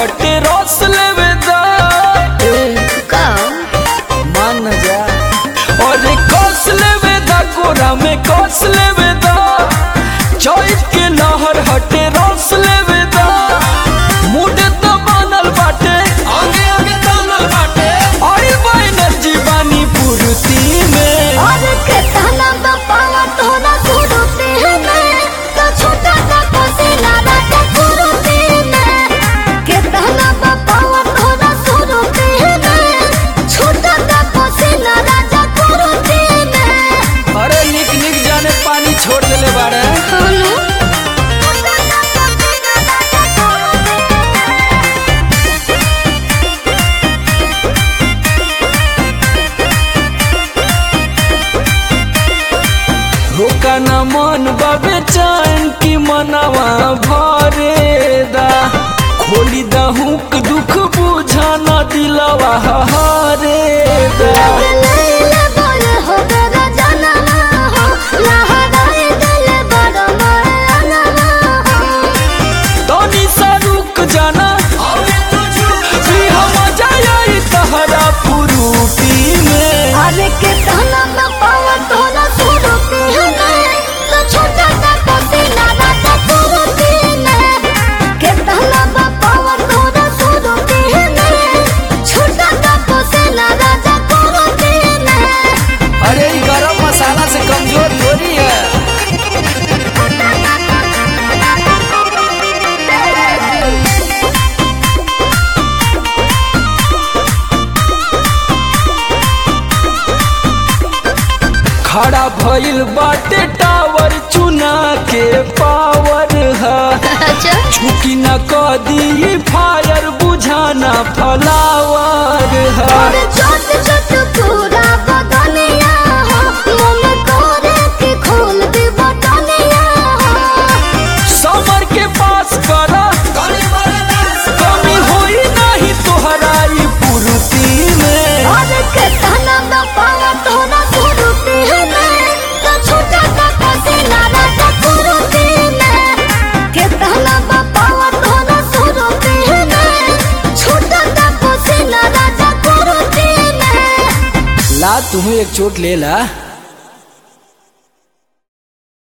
हटे रस लेवे दा मान न जा और कस लेवे दा गोरा में कस लेवे दा चौथ के लहर हटे रस लेवे दा मुड तो बनल बाटे आगे आगे तनल बाटे आई एनर्जी बानी पूर्ति में और के ताना बापावा तोरा सुरते में तो छोटा सा कोसिला राजा सुरते में के ताना बापावा तोरा सुरते में छोटा सा कोसिला राजा सुरते में अरे निक निक जाने पानी छोड़ देले बाड़े हेलो छोटा सा कोसिला राजा सुरते रोका न मन बाबे चैन की मनवा भरे दा खोली दा हुक दुख बुझा न दिलवा हरे दा लैला बोल हो तेरा जनम हो लहराए दिल बड़ा मरना हो तनी सा रुक जाना जी हम जाई तहरा पुरूटी में अरे के ताना न पावा तोरा सुरते में तो छोटा सा कोसिला राजा सुरते में के ताना न पावा तोरा सुरते में छोटा सा कोसिला राजा सुरते में अरे ये गरम मसाला से कमजोर थोड़ी है खड़ा भइल बाटे टावर चुना के पावर है अच्छा झुकी न कदी फायर बुझाना फ्लावर है और छोट छोट पूरा बदनिया हो मन करे के खोल दे बटनिया हो समर के पास करा कमी होई नहीं तोहरा ई पूर्ति में और के ताना न पावा तोरा सुरते में तो छोटा सा कोसिला राजा सुरते में के ताना न पावा तोरा सुरते में छोटा सा कोसिला राजा सुरते में ला तुम्हें एक चोट ले ला